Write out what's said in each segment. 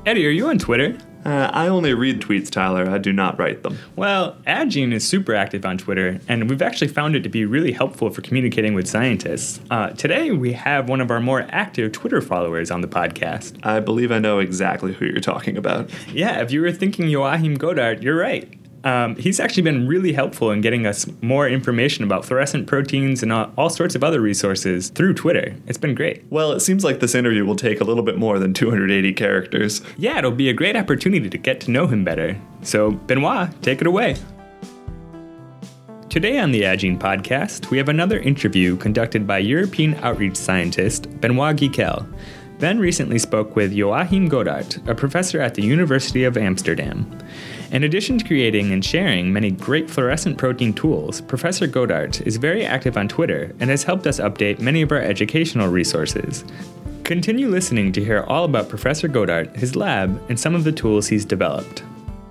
Eddie, are you on Twitter? I only read tweets, Tyler. I do not write them. Well, Adgene is super active on Twitter, and we've actually found it to be really helpful for communicating with scientists. Today, we have one of our more active Twitter followers on the podcast. I believe I know exactly who you're talking about. Yeah, if you were thinking Joachim Godart, you're right. He's actually been really helpful in getting us more information about fluorescent proteins and all sorts of other resources through Twitter. It's been great. Well, it seems like this interview will take a little bit more than 280 characters. Yeah, it'll be a great opportunity to get to know him better. So, Benoit, take it away. Today on the Adgene podcast, we have another interview conducted by European outreach scientist Benoit Gicquel. Ben recently spoke with Joachim Godart, a professor at the University of Amsterdam. In addition to creating and sharing many great fluorescent protein tools, Professor Godart is very active on Twitter and has helped us update many of our educational resources. Continue listening to hear all about Professor Godart, his lab, and some of the tools he's developed.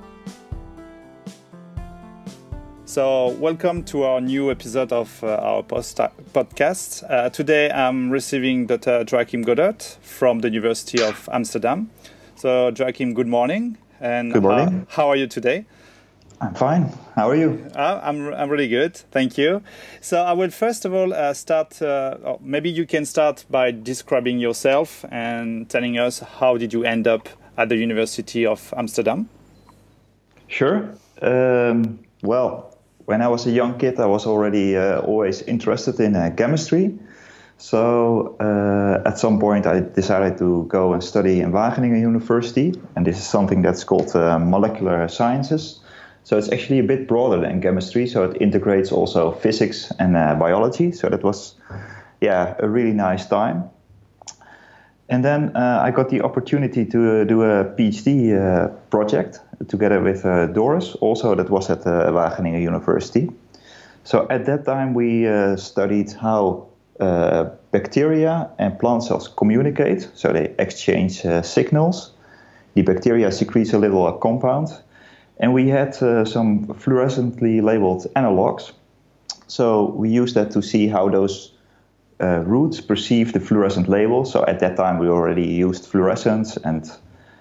So, welcome to our new episode of our podcast. Today, I'm receiving Dr. Joachim Godart from the University of Amsterdam. So, Joachim, good morning. And good morning. How are you today? I'm fine. How are you? I'm really good. Thank you. So, I will first of all start. Maybe you can start by describing yourself and telling us how did you end up at the University of Amsterdam? Sure. Well, when I was a young kid, I was already always interested in chemistry. So at some point, I decided to go and study in Wageningen University. And this is something that's called molecular sciences. So it's actually a bit broader than chemistry. So it integrates also physics and biology. So that was, a really nice time. And then I got the opportunity to do a PhD project together with Doris, also that was at Wageningen University. So at that time we studied how bacteria and plant cells communicate, so they exchange signals. The bacteria secretes a little compound, and we had some fluorescently labeled analogs. So we used that to see how those roots perceive the fluorescent label. So at that time we already used fluorescence and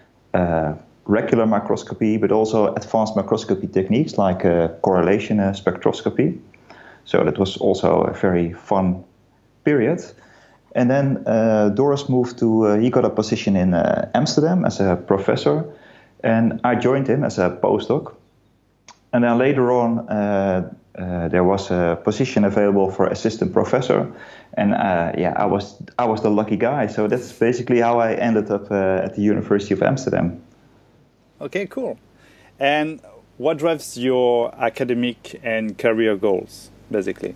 regular microscopy, but also advanced microscopy techniques like correlation spectroscopy. So that was also a very fun period. And then Doris moved he got a position in Amsterdam as a professor, and I joined him as a postdoc. And then later on, there was a position available for assistant professor, and I was the lucky guy. So that's basically how I ended up at the University of Amsterdam. Okay, cool. And what drives your academic and career goals, basically?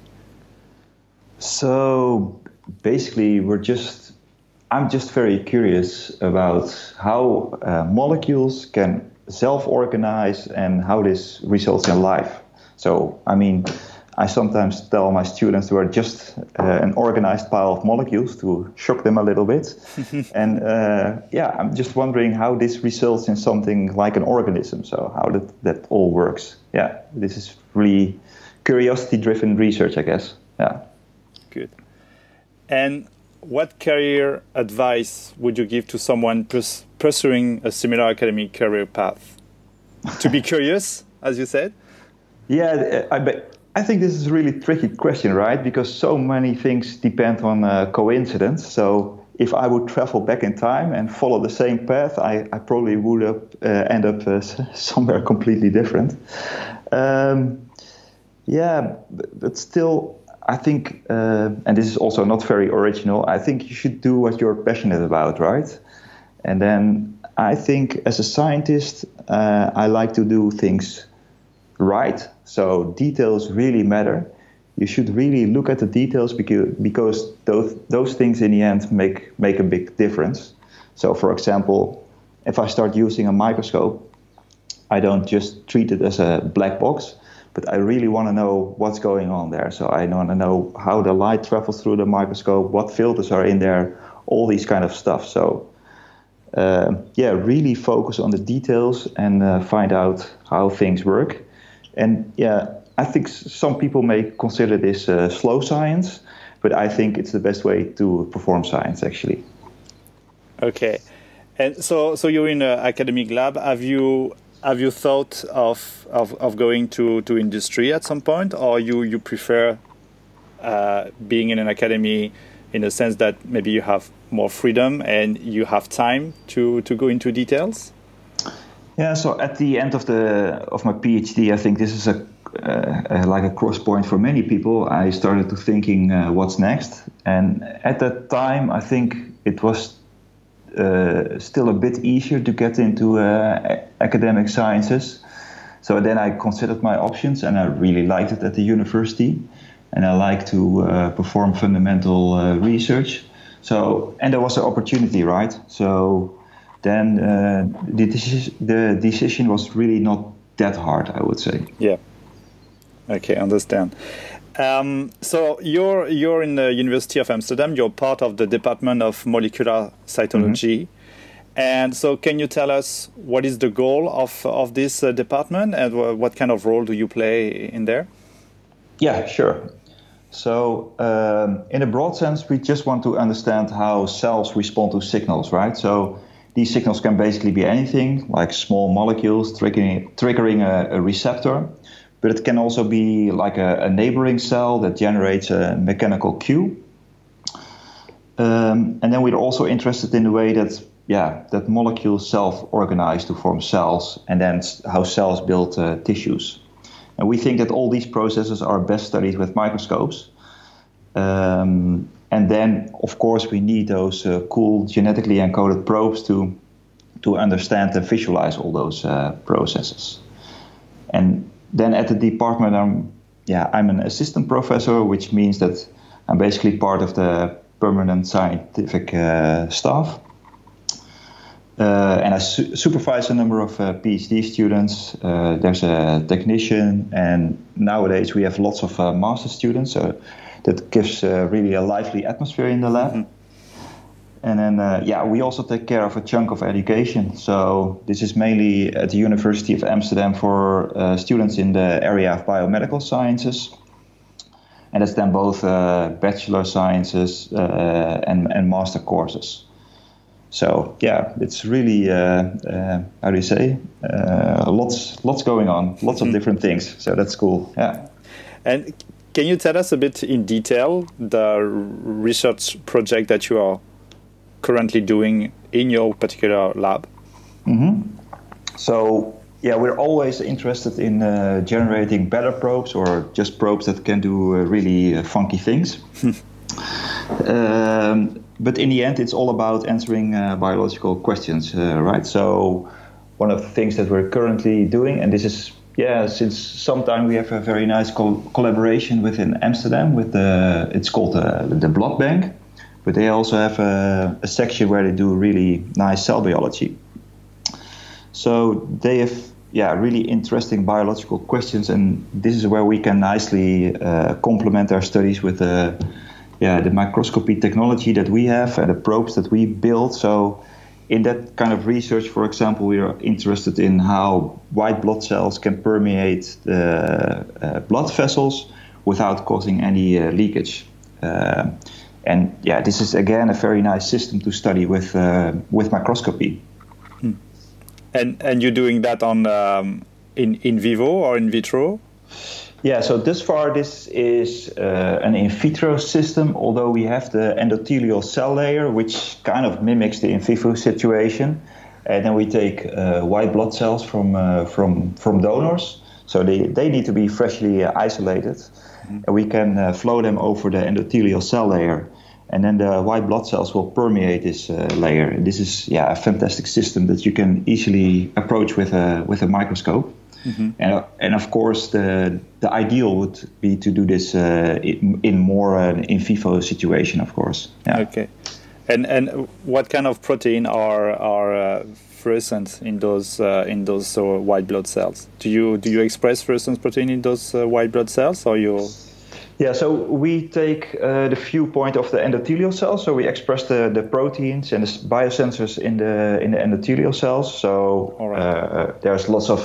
So basically, I'm just very curious about how molecules can self-organize and how this results in life. So, I mean, I sometimes tell my students we're just an organized pile of molecules to shock them a little bit. And I'm just wondering how this results in something like an organism. So how that all works. Yeah, this is really curiosity-driven research, I guess. Yeah. Good. And what career advice would you give to someone pursuing a similar academic career path? To be curious, as you said? Yeah, I think this is a really tricky question, right? Because so many things depend on coincidence. So if I would travel back in time and follow the same path, I probably would end up somewhere completely different. But still, I think, and this is also not very original, I think you should do what you're passionate about, right? And then I think as a scientist, I like to do things right. So details really matter. You should really look at the details because those things in the end make a big difference. So for example, if I start using a microscope, I don't just treat it as a black box, but I really want to know what's going on there. So I want to know how the light travels through the microscope, what filters are in there, all these kind of stuff. So really focus on the details and find out how things work. And I think some people may consider this slow science, but I think it's the best way to perform science, actually. Okay. And so you're in an academic lab. Have you thought of going to industry at some point, or you prefer being in an academy in the sense that maybe you have more freedom and you have time to go into details? Yeah, so at the end of my PhD, I think this is like a cross point for many people. I started to thinking what's next, and at that time, I think it was still a bit easier to get into academic sciences. So then I considered my options, and I really liked it at the university, and I like to perform fundamental research. So, and there was an opportunity, right? So then the decision was really not that hard, I would say. Yeah. Okay, understand. So you're in the University of Amsterdam. You're part of the Department of Molecular Cytology. And so can you tell us what is the goal of this department, and what kind of role do you play in there? Yeah, sure. So in a broad sense, we just want to understand how cells respond to signals, right? So these signals can basically be anything, like small molecules triggering a receptor, but it can also be like a neighboring cell that generates a mechanical cue. And then we're also interested in the way that molecules self-organize to form cells, and then how cells build tissues. And we think that all these processes are best studied with microscopes. And then, of course, we need those cool genetically encoded probes to understand and visualize all those processes. And then at the department, I'm an assistant professor, which means that I'm basically part of the permanent scientific staff. And I supervise a number of PhD students. There's a technician, and nowadays we have lots of master students. So that gives really a lively atmosphere in the lab. Mm-hmm. And then, we also take care of a chunk of education. So this is mainly at the University of Amsterdam for students in the area of biomedical sciences. And that's then both bachelor sciences and master courses. So, it's really, lots going on, lots of different things. So that's cool, yeah. And can you tell us a bit in detail the research project that you are currently doing in your particular lab? Mm-hmm. So, we're always interested in generating better probes, or just probes that can do really funky things. But in the end, it's all about answering biological questions, right? So one of the things that we're currently doing, and this is, since some time we have a very nice collaboration within Amsterdam with it's called the Blood Bank. But they also have a section where they do really nice cell biology. So they have, really interesting biological questions, and this is where we can nicely complement our studies with the microscopy technology that we have and the probes that we build. So in that kind of research, for example, we are interested in how white blood cells can permeate the blood vessels without causing any leakage. And this is again a very nice system to study with microscopy. And you're doing that on in vivo or in vitro? Yeah, so thus far this is an in vitro system, although we have the endothelial cell layer, which kind of mimics the in vivo situation. And then we take white blood cells from donors, so they need to be freshly isolated. Mm-hmm. And we can flow them over the endothelial cell layer, and then the white blood cells will permeate this layer. And this is a fantastic system that you can easily approach with a microscope. Mm-hmm. And of course, the ideal would be to do this in more an in vivo situation, of course. Yeah. Okay. And what kind of protein are fluorescent in those white blood cells? Do you express fluorescent protein in those white blood cells, or you? Yeah, so we take the viewpoint of the endothelial cells. So we express the proteins and the biosensors in the endothelial cells. So there's lots of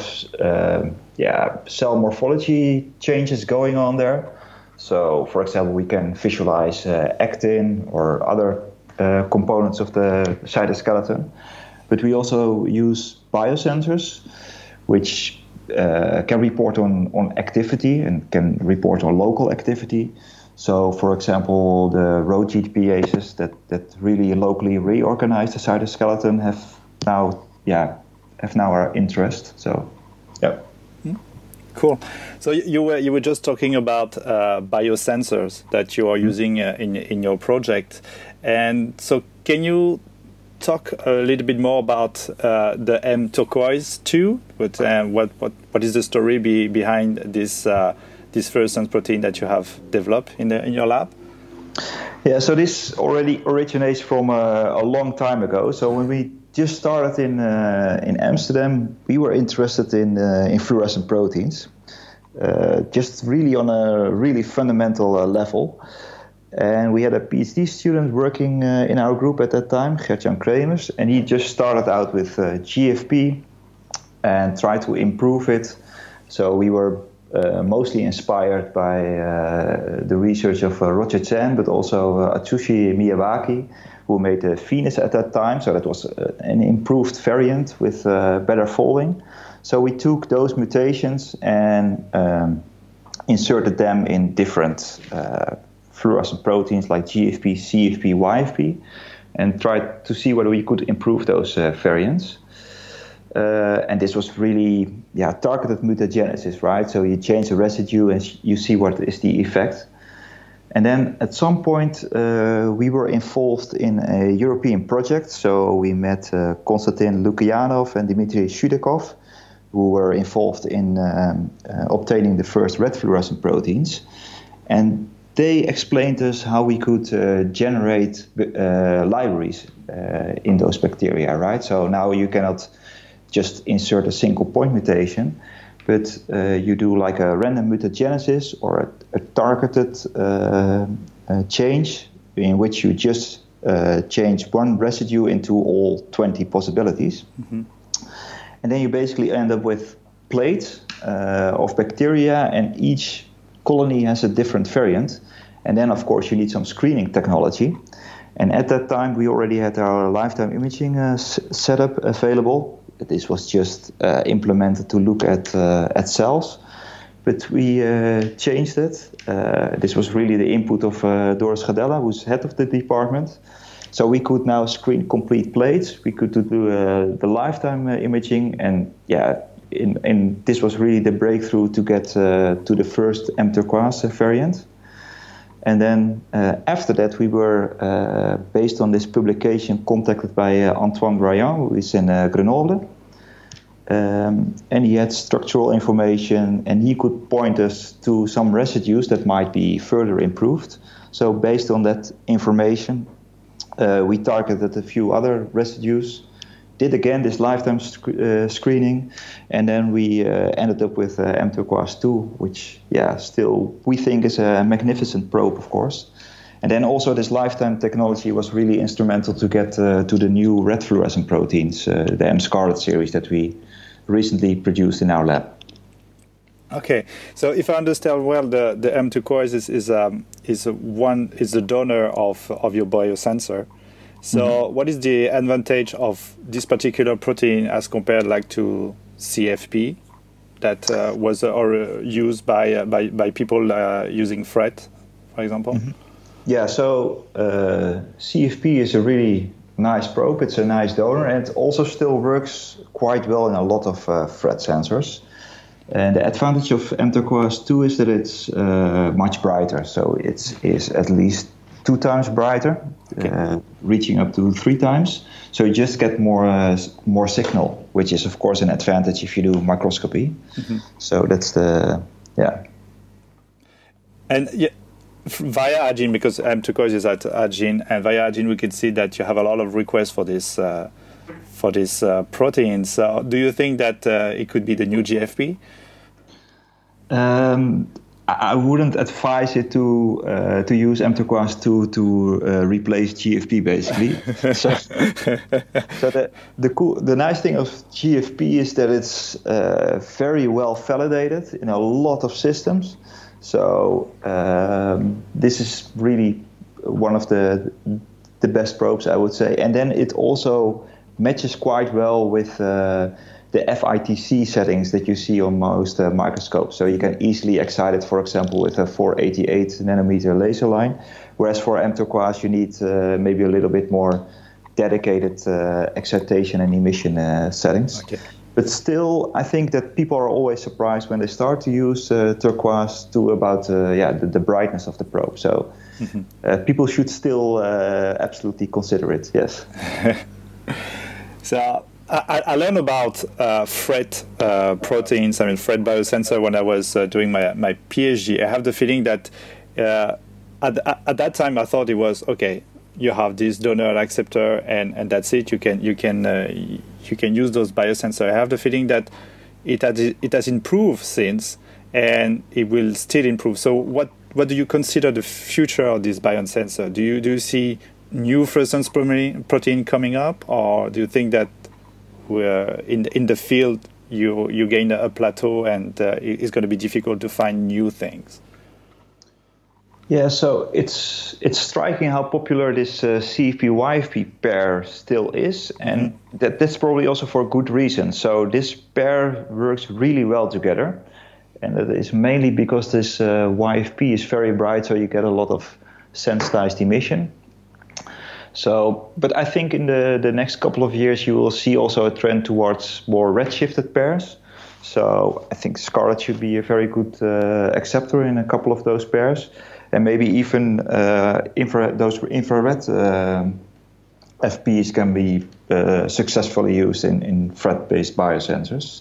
cell morphology changes going on there. So, for example, we can visualize actin or other components of the cytoskeleton. But we also use biosensors, which can report on activity and can report on local activity. So, for example, the road GPSs that really locally reorganize the cytoskeleton have now our interest. So, yeah. Cool. So you were just talking about biosensors that you are using in your project, and so can you talk a little bit more about the M turquoise 2? What is the story behind this fluorescence protein that you have developed in your lab? Yeah, so this already originates from a long time ago. So when we just started in Amsterdam, we were interested in fluorescent proteins, just really on a really fundamental level. And we had a PhD student working in our group at that time, Gert-Jan Kremers, and he just started out with GFP and tried to improve it. So we were mostly inspired by the research of Roger Chen, but also Atsushi Miyawaki, who made the Venus at that time. So that was an improved variant with better folding. So we took those mutations and inserted them in different fluorescent proteins like GFP, CFP, YFP, and tried to see whether we could improve those variants. And this was really targeted mutagenesis, right? So you change the residue and you see what is the effect. And then at some point we were involved in a European project. So we met Konstantin Lukyanov and Dmitry Shudakov, who were involved in obtaining the first red fluorescent proteins. And they explained to us how we could generate libraries in those bacteria, right? So now you cannot just insert a single point mutation, but you do like a random mutagenesis or a targeted change in which you just change one residue into all 20 possibilities. Mm-hmm. And then you basically end up with plates of bacteria, and each colony has a different variant. And then, of course, you need some screening technology. And at that time, we already had our lifetime imaging setup available. This was just implemented to look at cells. But we changed it. This was really the input of Doris Gadella, who's head of the department. So we could now screen complete plates. We could do the lifetime imaging. And this was really the breakthrough to get to the first M turquoise variant. And then after that, we were, based on this publication, contacted by Antoine Briand, who is in Grenoble. And he had structural information, and he could point us to some residues that might be further improved. So based on that information, we targeted a few other residues, did again this lifetime screening, and then we ended up with M turquoise 2, which still we think is a magnificent probe, of course. And then also this lifetime technology was really instrumental to get to the new red fluorescent proteins, the M scarlet series that we recently produced in our lab. Okay, so if I understand well, the M turquoise is the donor of your biosensor. So what is the advantage of this particular protein as compared like to CFP that was used by people using FRET, for example? Mm-hmm. Yeah, so CFP is a really nice probe. It's a nice donor, and it also still works quite well in a lot of FRET sensors. And the advantage of M turquoise 2 is that it's much brighter. So it is at least 2 times brighter, okay. Reaching up to 3 times. So you just get more signal, which is of course an advantage if you do microscopy. Mm-hmm. So that's And via Agin, because M turquoise is at Agin, and via Agin we can see that you have a lot of requests for this protein. So do you think that it could be the new GFP? I wouldn't advise it to use M turquoise 2 to replace GFP, basically. so the nice thing of GFP is that it's very well validated in a lot of systems. So this is really one of the best probes, I would say. And then it also matches quite well with the FITC settings that you see on most microscopes. So you can easily excite it, for example, with a 488 nanometer laser line. Whereas for M-turquoise, you need maybe a little bit more dedicated excitation and emission settings. Okay. But still, I think that people are always surprised when they start to use turquoise to about the brightness of the probe. So people should still absolutely consider it, yes. So I learned about FRET proteins, FRET biosensor when I was doing my PhD. I have the feeling that at that time I thought it was, okay, you have this donor and acceptor and that's it. You can use those biosensors. I have the feeling that it has improved since, and it will still improve. So what do you consider the future of this biosensor? Do you see new fluorescence protein coming up, or do you think that we're in the field you gain a plateau and it's going to be difficult to find new things? Yeah, so it's striking how popular this CFP-YFP pair still is, and that's probably also for good reason. So this pair works really well together, and that is mainly because this YFP is very bright, so you get a lot of sensitized emission. So, but I think in the next couple of years you will see also a trend towards more redshifted pairs. So I think Scarlet should be a very good acceptor in a couple of those pairs. And maybe even those infrared FPs can be successfully used in FRET-based biosensors.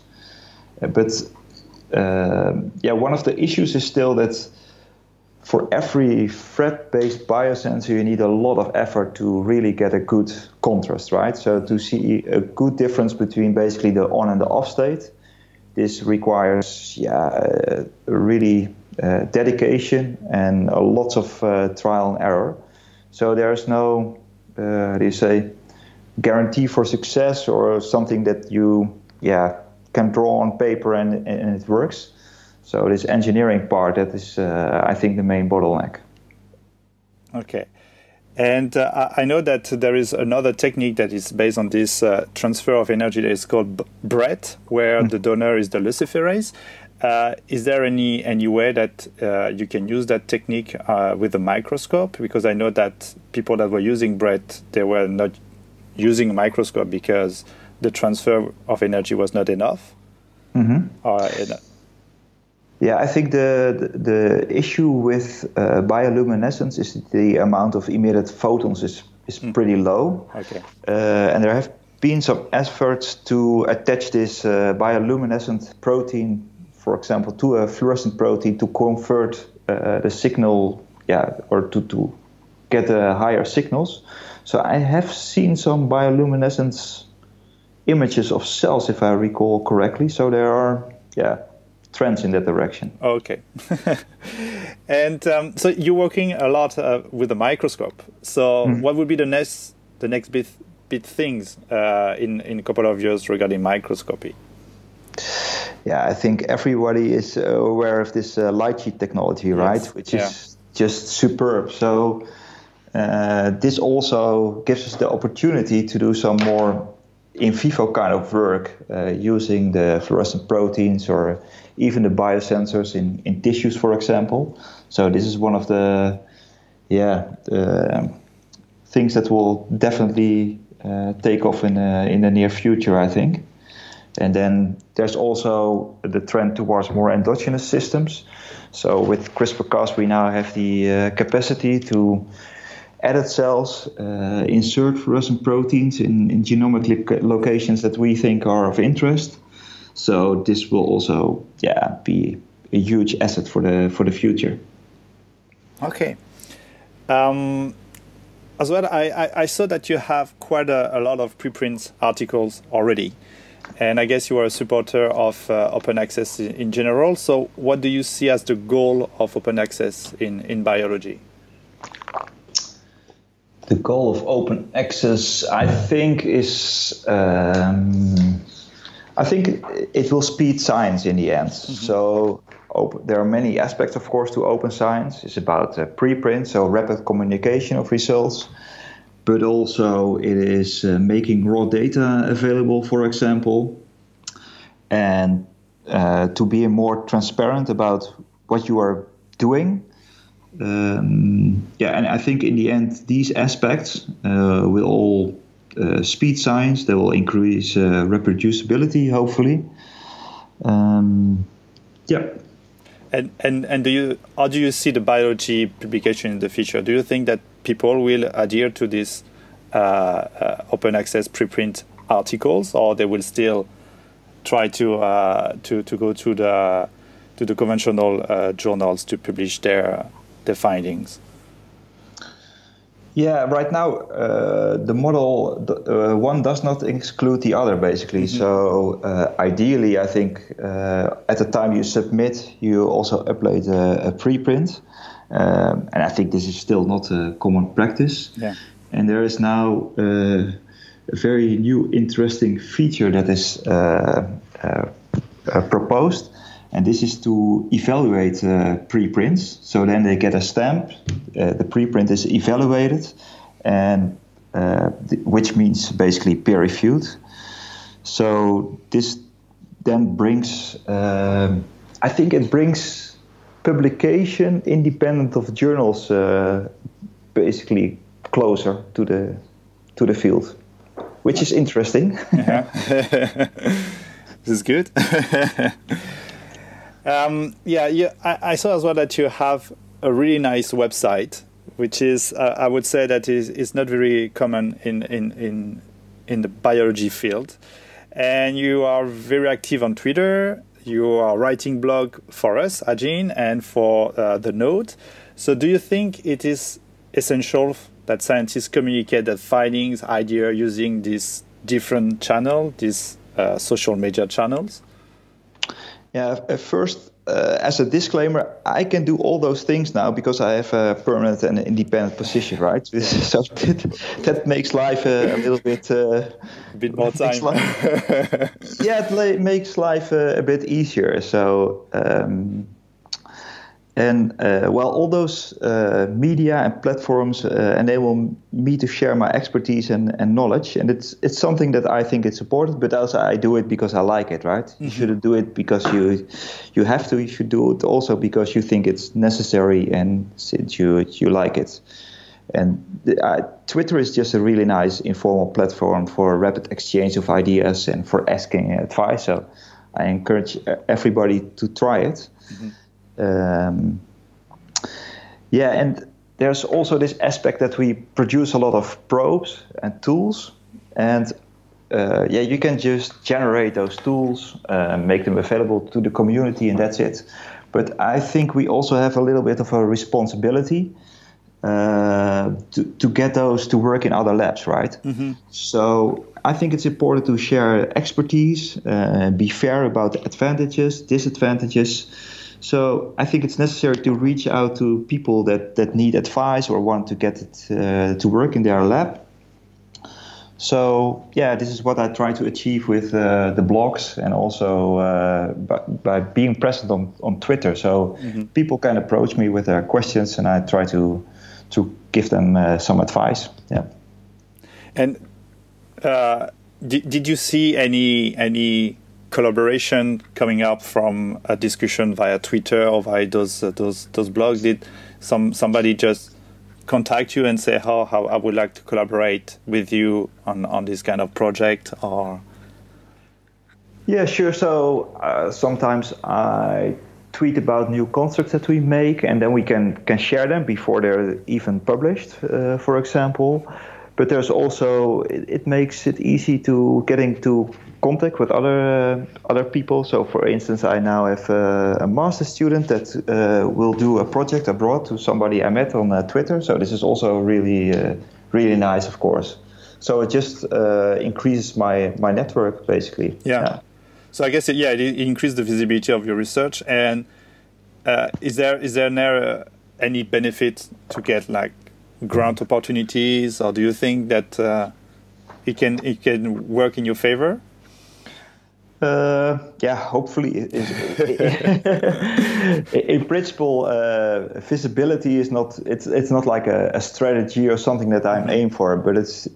One of the issues is still that for every FRET-based biosensor, you need a lot of effort to really get a good contrast, right? So to see a good difference between basically the on and the off state, this requires really dedication and lots of trial and error. So there's no, guarantee for success or something that you can draw on paper and it works. So this engineering part, that is, I think, the main bottleneck. Okay. And I know that there is another technique that is based on this transfer of energy that is called BRET, where the donor is the luciferase. Is there any way that you can use that technique with a microscope? Because I know that people that were using BRET, they were not using a microscope because the transfer of energy was not enough. Yeah, I think the issue with bioluminescence is that the amount of emitted photons is pretty low. Okay. And there have been some efforts to attach this bioluminescent protein, for example, to a fluorescent protein to convert the signal, or to get higher signals. So I have seen some bioluminescence images of cells, if I recall correctly. So there are, trends in that direction. Okay. And so you're working a lot with a microscope. So what would be the next big things in a couple of years regarding microscopy? Yeah, I think everybody is aware of this light sheet technology, right? Which is just superb. So this also gives us the opportunity to do some more in vivo kind of work using the fluorescent proteins or even the biosensors in tissues, for example. So this is one of the things that will definitely take off in the near future, I think. And then there's also the trend towards more endogenous systems. So with CRISPR-Cas, we now have the capacity to edit cells, insert fluorescent proteins in genomic locations that we think are of interest. So this will also be a huge asset for the future. Okay. As well, I saw that you have quite a lot of preprint articles already. And I guess you are a supporter of open access in general. So what do you see as the goal of open access in biology? The goal of open access, I think, is I think it will speed science in the end. So there are many aspects, of course, to open science. It's about preprint, so rapid communication of results. but also it is making raw data available, for example, and to be more transparent about what you are doing. And I think in the end, these aspects will all speed science. They will increase reproducibility, hopefully. And how do you see the biology publication in the future? Do you think that people will adhere to this open access preprint articles, or they will still try to go to the conventional journals to publish their findings? Yeah, right now the model one does not exclude the other, basically. Mm-hmm. So ideally, I think at the time you submit, you also upload a preprint, and I think this is still not a common practice. Yeah. And there is now a very new, interesting feature that is proposed. And this is to evaluate preprints. So then they get a stamp. The preprint is evaluated, and which means basically peer-reviewed. So this then brings, I think it brings publication independent of journals, basically closer to the field, which is interesting. Yeah. This is good. I saw as well that you have a really nice website, which is I would say that is not very common in the biology field, and you are very active on Twitter. You are writing blog for us, Agene, and for the Node. So, do you think it is essential that scientists communicate their findings, idea using these different channels, these social media channels? Yeah, first, as a disclaimer, I can do all those things now because I have a permanent and independent position, right? So that makes life a little bit... a bit more time. It makes life a bit easier. So... all those media and platforms enable me to share my expertise and knowledge, and it's something that I think it's important. But also, I do it because I like it. Right? Mm-hmm. You shouldn't do it because you have to. You should do it also because you think it's necessary and since you like it. And Twitter is just a really nice informal platform for rapid exchange of ideas and for asking advice. So I encourage everybody to try it. Mm-hmm. And there's also this aspect that we produce a lot of probes and tools, and you can just generate those tools, make them available to the community, and that's it. But I think we also have a little bit of a responsibility to get those to work in other labs, right? Mm-hmm. So I think it's important to share expertise, be fair about the advantages, disadvantages. So I think it's necessary to reach out to people that need advice or want to get it to work in their lab. So this is what I try to achieve with the blogs and also by being present on Twitter. So people can approach me with their questions and I try to give them some advice. Yeah. And did you see any collaboration coming up from a discussion via Twitter or via those blogs? Did somebody just contact you and say, how I would like to collaborate with you on this kind of project? Or yeah, sure. So sometimes I tweet about new constructs that we make, and then we can share them before they're even published, for example. But there's also, it makes it easy to get into contact with other people. So, for instance, I now have a master's student that will do a project abroad to somebody I met on Twitter. So this is also really nice, of course. So it just increases my network, basically. Yeah. So I guess it increased the visibility of your research. And is there now any benefit to get like grant opportunities, or do you think that it can work in your favor? Hopefully. In principle, visibility is not. It's not like a strategy or something that I'm aiming for, but it's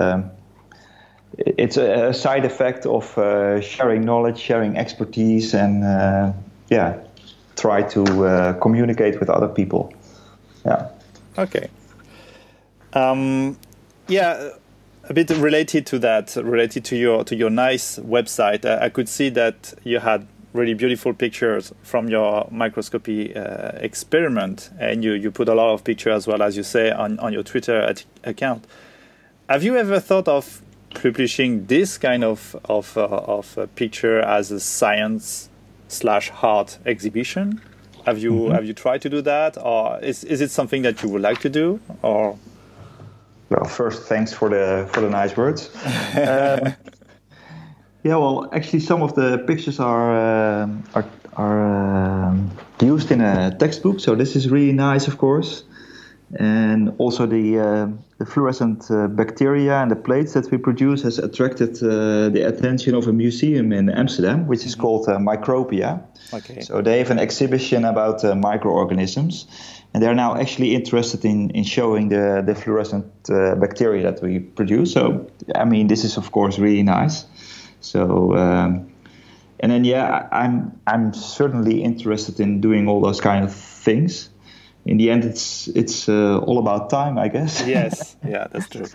a side effect of sharing knowledge, sharing expertise, and try to communicate with other people. Yeah. Okay. A bit related to that, related to your nice website. I could see that you had really beautiful pictures from your microscopy experiment, and you put a lot of pictures as well, as you say, on your Twitter account. Have you ever thought of publishing this kind of picture as a science/art exhibition? Have you tried to do that, or is it something that you would like to do, or? Well, first, thanks for the nice words. Actually, some of the pictures are used in a textbook, so this is really nice, of course. And also the fluorescent bacteria and the plates that we produce has attracted the attention of a museum in Amsterdam, which is called Micropia. Okay. So they have an exhibition about microorganisms, and they're now actually interested in showing the fluorescent bacteria that we produce. So, I mean, this is of course really nice. So, and then I'm certainly interested in doing all those kind of things. In the end, it's all about time, I guess. Yes, yeah, that's true.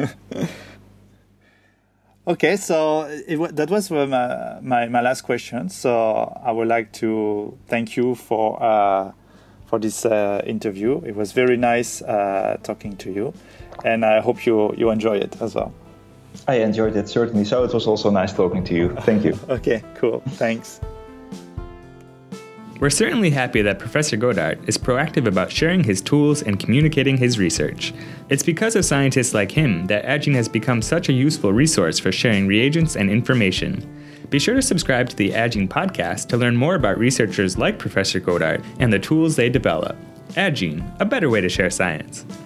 Okay, so that was my last question. So I would like to thank you for this interview. It was very nice talking to you, and I hope you enjoy it as well. I enjoyed it, certainly. So it was also nice talking to you. Thank you. Okay, cool. Thanks. We're certainly happy that Professor Godart is proactive about sharing his tools and communicating his research. It's because of scientists like him that Agene has become such a useful resource for sharing reagents and information. Be sure to subscribe to the Agene podcast to learn more about researchers like Professor Godart and the tools they develop. Agene, a better way to share science.